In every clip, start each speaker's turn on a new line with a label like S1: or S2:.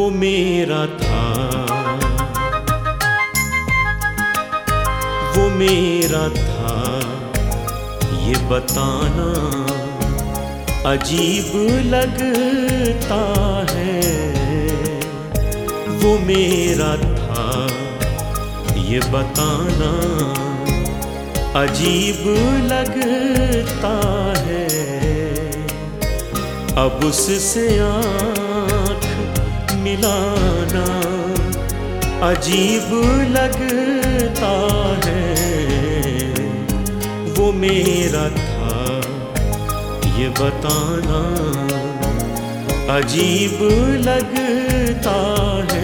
S1: वो मेरा था, वो मेरा था, ये बताना अजीब लगता है। वो मेरा था, ये बताना अजीब लगता है। अब उससे आँख मिलाना अजीब लगता है। वो मेरा था, ये बताना अजीब लगता है।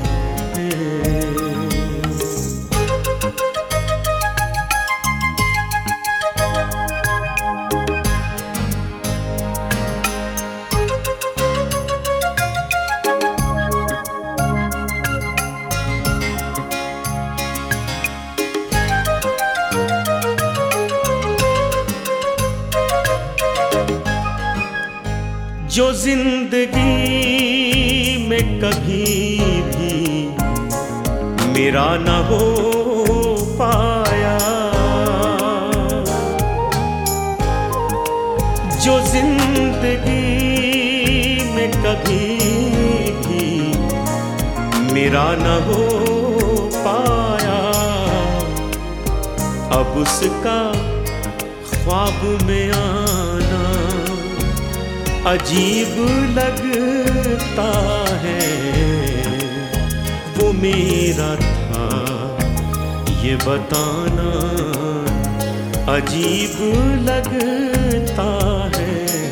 S1: जो जिंदगी में कभी भी मेरा न हो पाया, जो जिंदगी में कभी भी मेरा न हो पाया, अब उसका ख्वाब में आना अजीब लगता है। वो मेरा था, ये बताना अजीब लगता है।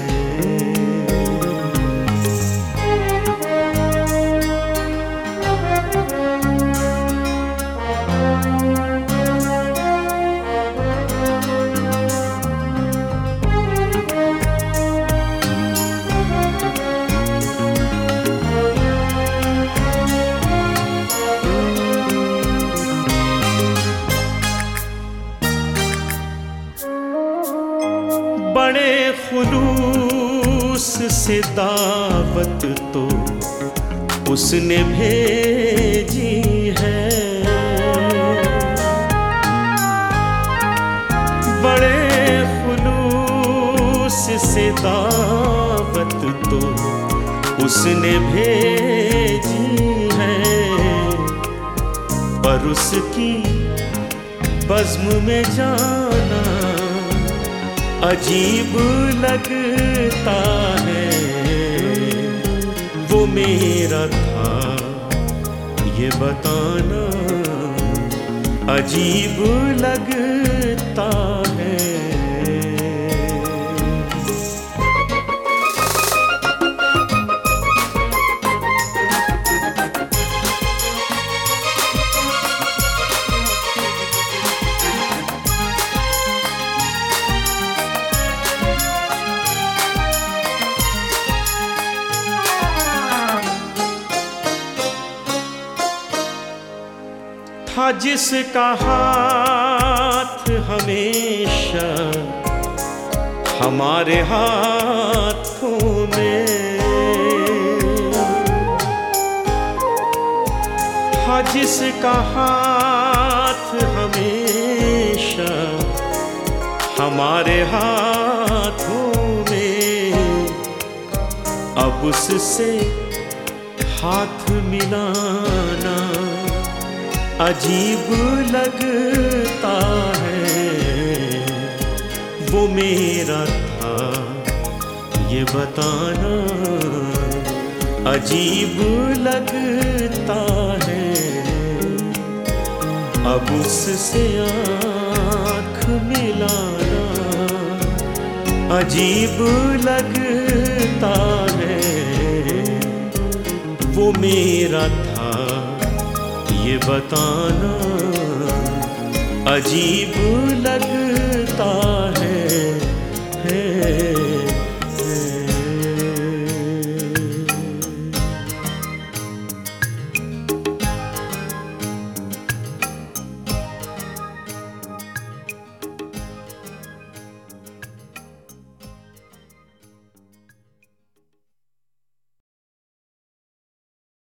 S1: बड़े खुलूस से दावत तो उसने भेजी है, बड़े खुलूस से दावत तो उसने भेजी है। पर उसकी बज़्म में जाना अजीब लगता है। वो मेरा था, ये बताना अजीब लगता है। था जिसका हाथ हमेशा हमारे हाथों में, था जिसका हाथ हमेशा हमारे हाथों में, अब उससे हाथ मिलाना अजीब लगता है। वो मेरा था, ये बताना अजीब लगता है। अब उससे आँख मिलाना अजीब लगता है। वो मेरा था, ये बताना अजीब लगता है।